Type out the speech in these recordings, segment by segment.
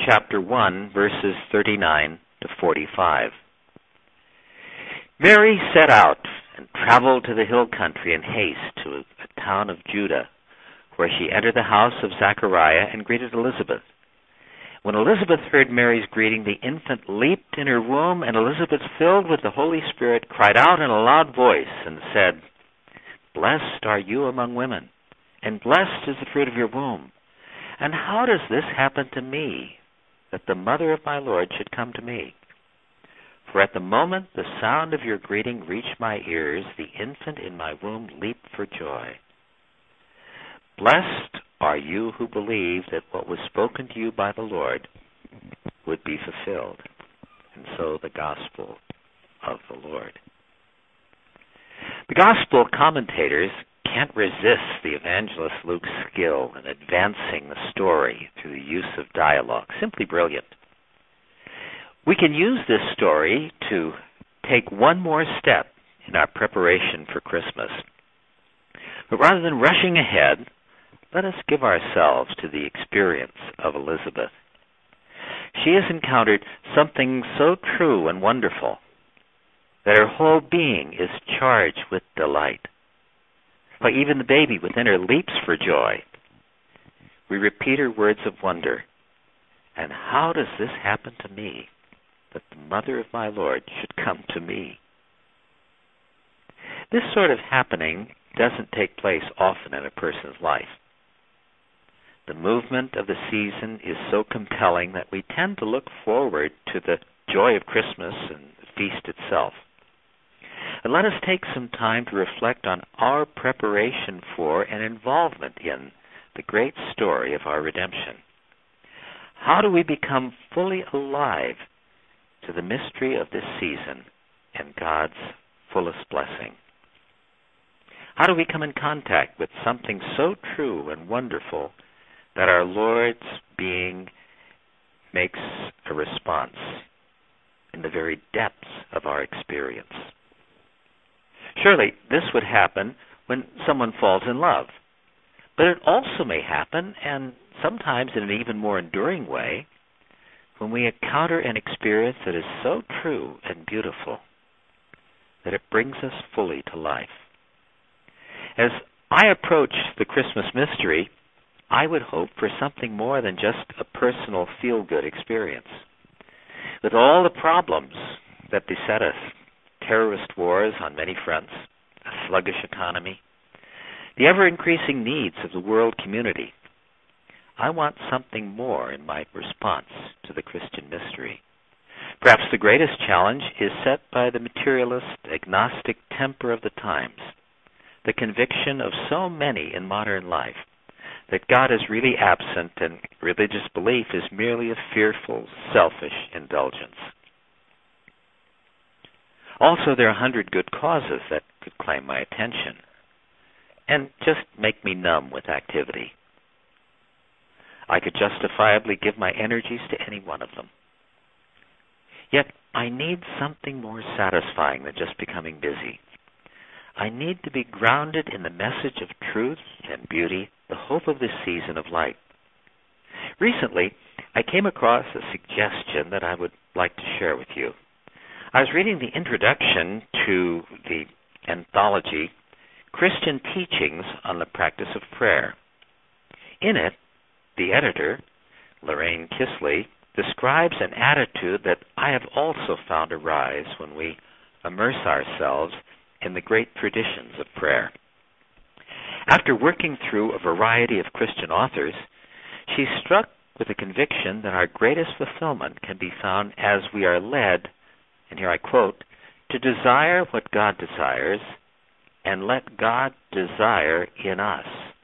chapter 1, verses 39 to 45. Mary set out and traveled to the hill country in haste to a town of Judah, where she entered the house of Zechariah and greeted Elizabeth. When Elizabeth heard Mary's greeting, the infant leaped in her womb, and Elizabeth, filled with the Holy Spirit, cried out in a loud voice and said, "Blessed are you among women, and blessed is the fruit of your womb. And how does this happen to me, that the mother of my Lord should come to me? For at the moment the sound of your greeting reached my ears, the infant in my womb leaped for joy. Blessed are you who believe that what was spoken to you by the Lord would be fulfilled." And so the gospel of the Lord. The gospel commentators can't resist the evangelist Luke's skill in advancing the story through the use of dialogue. Simply brilliant. We can use this story to take one more step in our preparation for Christmas. But rather than rushing ahead, let us give ourselves to the experience of Elizabeth. She has encountered something so true and wonderful that her whole being is charged with delight. Why, even the baby within her leaps for joy. We repeat her words of wonder. And how does this happen to me, that the mother of my Lord should come to me? This sort of happening doesn't take place often in a person's life. The movement of the season is so compelling that we tend to look forward to the joy of Christmas and the feast itself. And let us take some time to reflect on our preparation for and involvement in the great story of our redemption. How do we become fully alive to the mystery of this season and God's fullest blessing? How do we come in contact with something so true and wonderful that our Lord's being makes a response in the very depths of our experience? Surely this would happen when someone falls in love. But it also may happen, and sometimes in an even more enduring way, when we encounter an experience that is so true and beautiful that it brings us fully to life. As I approach the Christmas mystery, I would hope for something more than just a personal feel-good experience. With all the problems that beset us, terrorist wars on many fronts, a sluggish economy, the ever-increasing needs of the world community, I want something more in my response to the Christian mystery. Perhaps the greatest challenge is set by the materialist, agnostic temper of the times, the conviction of so many in modern life that God is really absent and religious belief is merely a fearful, selfish indulgence. Also, there are 100 good causes that could claim my attention and just make me numb with activity. I could justifiably give my energies to any one of them. Yet, I need something more satisfying than just becoming busy. I need to be grounded in the message of truth and beauty, the hope of this season of light. Recently, I came across a suggestion that I would like to share with you. I was reading the introduction to the anthology, Christian Teachings on the Practice of Prayer. In it, the editor, Lorraine Kisley, describes an attitude that I have also found arise when we immerse ourselves in the great traditions of prayer. After working through a variety of Christian authors, she struck with the conviction that our greatest fulfillment can be found as we are led, and here I quote, to desire what God desires and let God desire in us.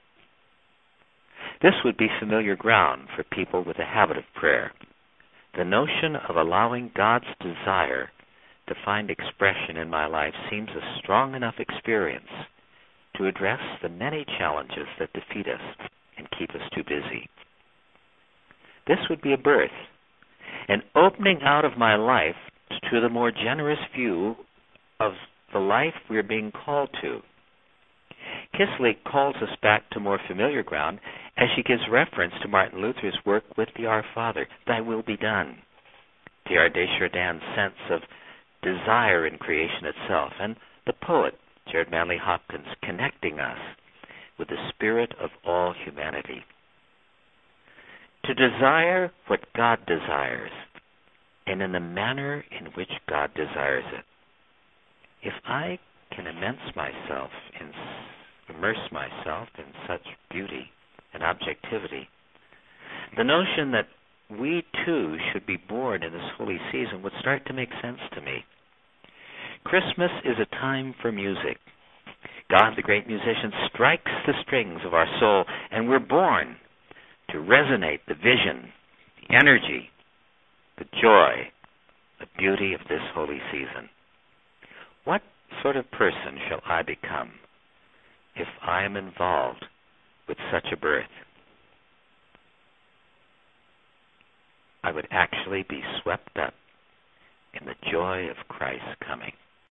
This would be familiar ground for people with a habit of prayer. The notion of allowing God's desire to find expression in my life seems a strong enough experience to address the many challenges that defeat us and keep us too busy. This would be a birth, an opening out of my life to the more generous view of the life we're being called to. Kissely calls us back to more familiar ground as she gives reference to Martin Luther's work with the Our Father, Thy will be done. Teilhard de Chardin's sense of desire in creation itself, and the poet, Jared Manley Hopkins, connecting us with the spirit of all humanity. To desire what God desires, and in the manner in which God desires it. If I can immerse myself in such beauty and objectivity, the notion that we too should be born in this holy season would start to make sense to me. Christmas is a time for music. God, the great musician, strikes the strings of our soul, and we're born to resonate the vision, the energy, the joy, the beauty of this holy season. What sort of person shall I become if I am involved with such a birth? I would actually be swept up in the joy of Christ's coming.